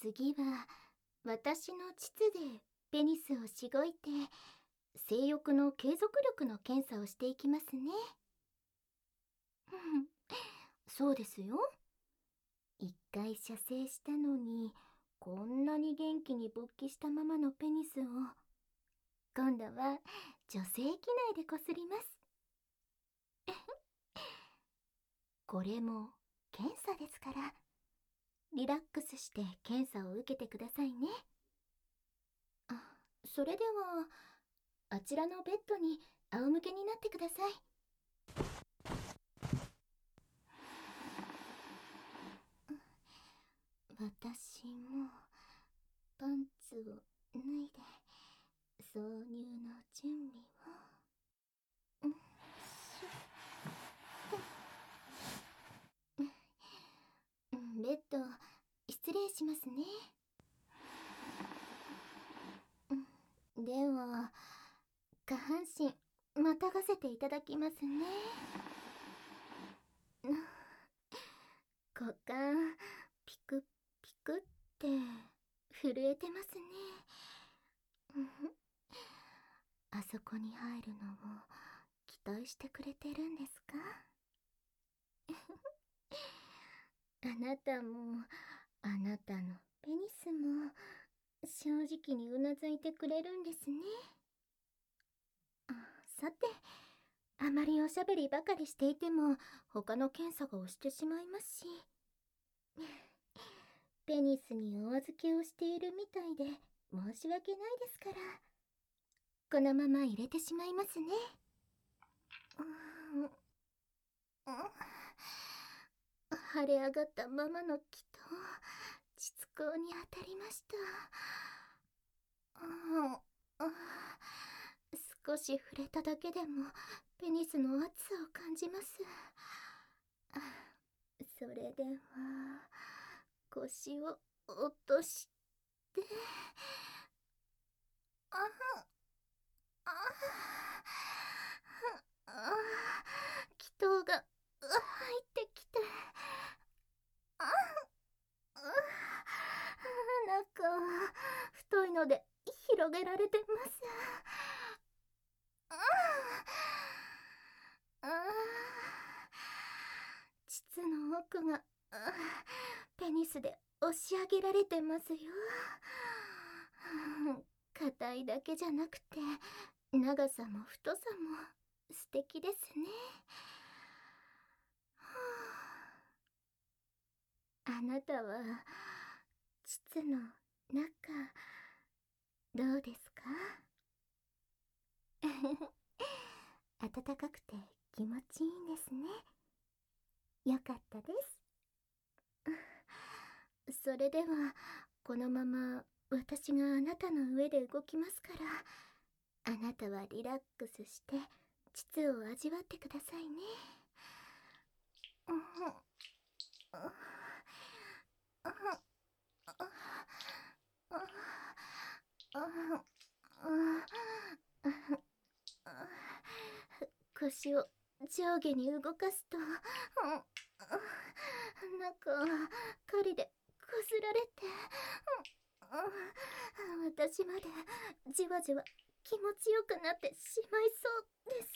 次は私の膣でペニスをしごいて性欲の継続力の検査をしていきますね。そうですよ。一回射精したのにこんなに元気に勃起したままのペニスを今度は女性器内でこすります。これも検査ですから、リラックスして検査を受けてくださいね。それではあちらのベッドに仰向けになってください。私もパンツを脱いで挿入の準備を。ベッド失礼しますね。では下半身またがせていただきますね。股間ピクピクって震えてますね。あそこに入るのを期待してくれてるんですか？あなたもあなたのペニスも正直にうなずいてくれるんですね。さて、あまりおしゃべりばかりしていても他の検査が押してしまいますし、ペニスにお預けをしているみたいで申し訳ないですから、このまま入れてしまいますね。腫れ上がったままの気と膣口に当たりました。少し触れただけでもペニスの圧を感じます。それでは腰を落として、気筒が入ってきて、中太いので広げられてます。膣の奥がペニスで押し上げられてますよ。硬いだけじゃなくて長さも太さも素敵ですね。あなたは膣の中どうですか？暖かくて気持ちいいんですね。よかったです。それではこのまま私があなたの上で動きますから、あなたはリラックスして膣を味わってくださいね。腰を上下に動かすとなんか針でこすられて、私までじわじわ気持ちよくなってしまいそうです。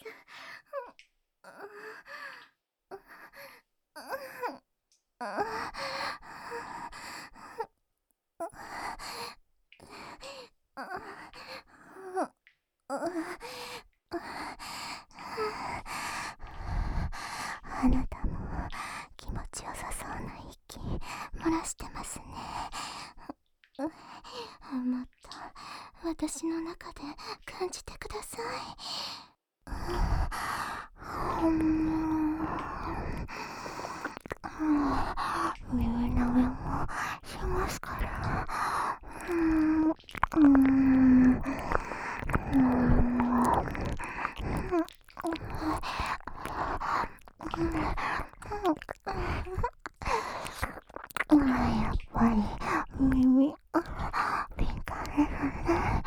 あなたも気持ちよさそうな息漏らしてますね。もっと私の中で感じてください。耳の上もしますから。やっぱり耳敏感ですね。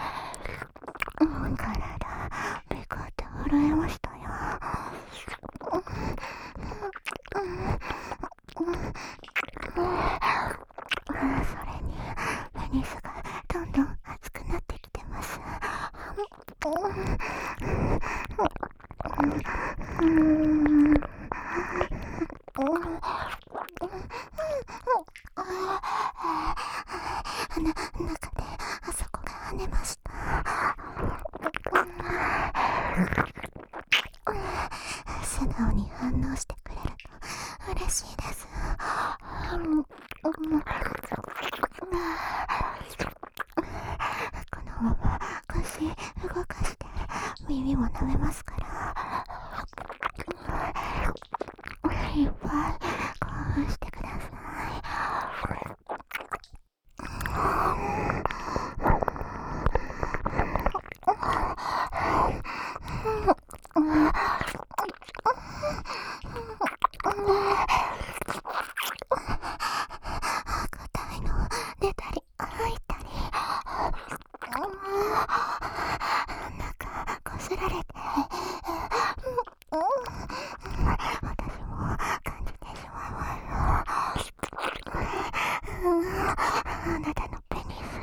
体ピカって震えましたよ。それに中であそこが跳ねました。素直に反応してくれると嬉しいです。このまま腰動かして耳も舐めますから、いっぱい興奮してください。硬いの出たり入ったり、中こすられて、私も感じてしまいます。あなたのペニス、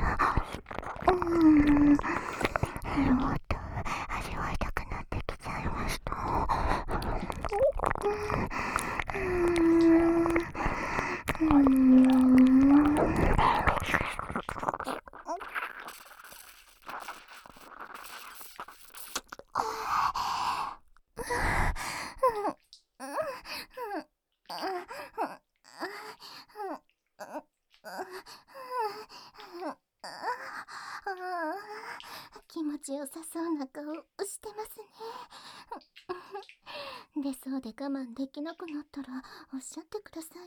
もっと味わいたくなってきちゃいました。気持ちよさそうな顔してますね。出そうで我慢できなくなったらおっしゃってください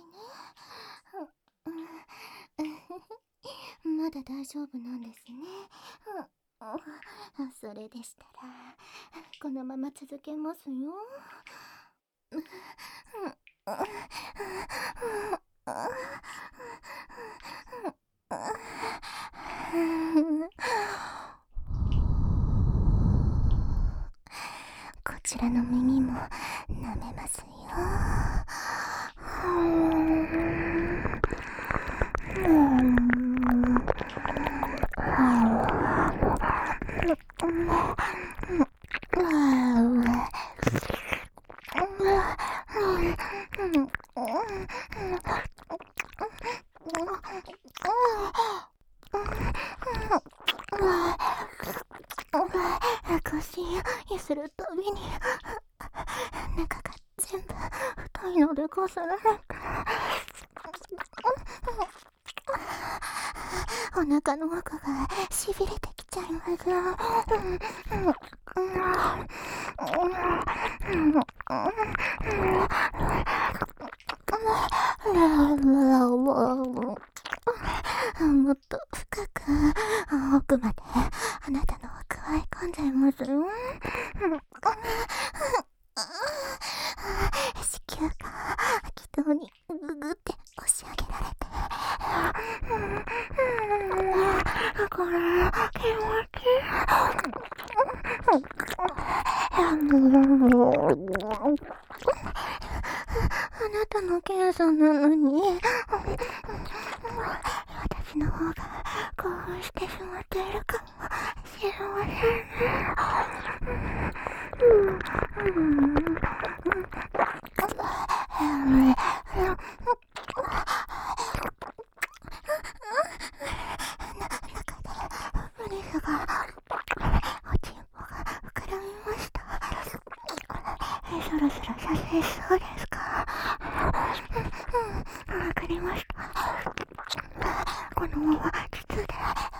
ね。まだ大丈夫なんですね。それでしたらこのまま続けますよ。こちらの耳も舐めますよ。腰揺するたびに中が全部太いのでこすられて、お腹の奥がしびれてきちゃいます。もっと深く奥まであなたの奥は込んじゃいますよ。子宮が気道にググって押し上げられて、これ気持ちいい。あなたの検査なのに私の方が興奮してしまっているかもしれませんね。プリスがおちんぽが膨らみました。そろそろ射精しそうですか？わかりました。このまま膣で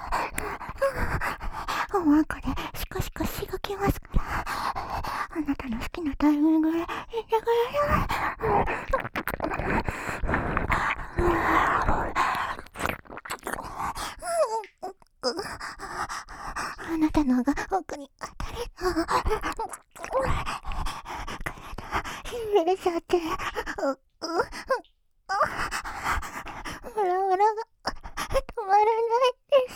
おまんこでシコシコしごきますから、あなたの好きなタイミングで言ってください。あなたのが奥に当たり、体しびれちゃって、オラオラが止まらないです。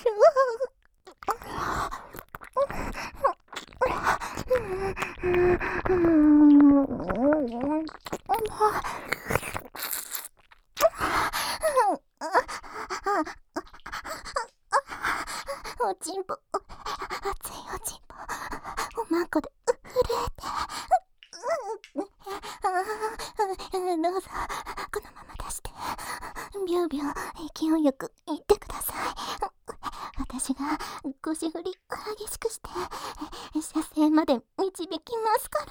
おちんぽ、熱いおちんぽ、おまんこで震えて、どうぞこのまま出して、ビュービュー勢いよく言ってください。 私が腰振り激しくして射精まで導きますから。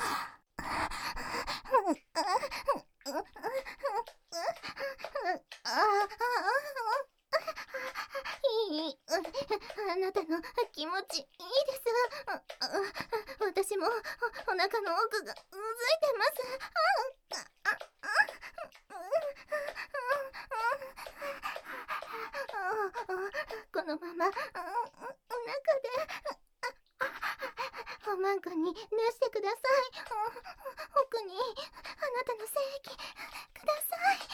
いい、あなたの気持ちいいです。私もお腹の奥がうずいてます。このまま中でおまんこに塗してください。奥にあなたの精液ください。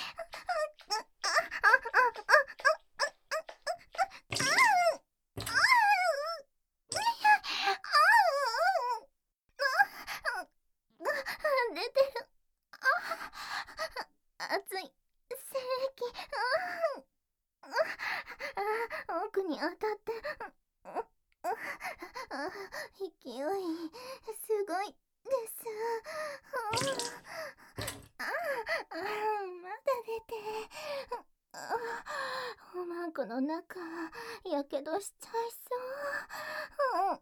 出てる。熱い精液。奥に当たって勢いすごいです。まだ出て。おまんこの中やけどしちゃいそう。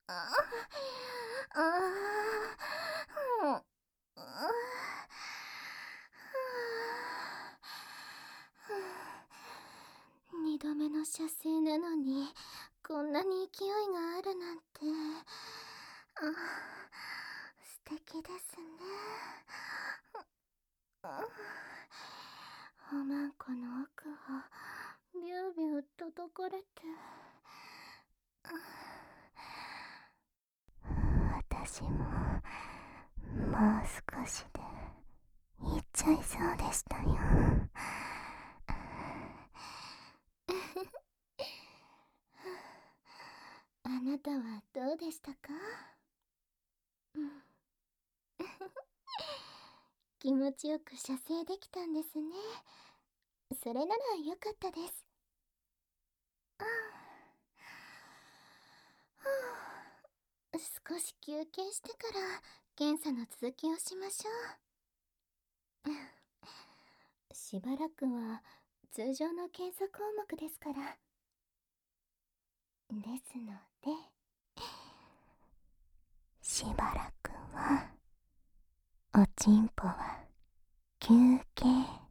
二度目の射精なのにこんなに勢いがあるなんて、素敵ですね。おまんこの奥をビュービュー叩かれて、私ももう少しで行っちゃいそうでしたよ。あなたはどうでしたか？気持ちよく射精できたんですね。それならよかったです。少し休憩してから検査の続きをしましょう。しばらくは通常の検査項目ですから。ですので、しばらくはおちんぽは休憩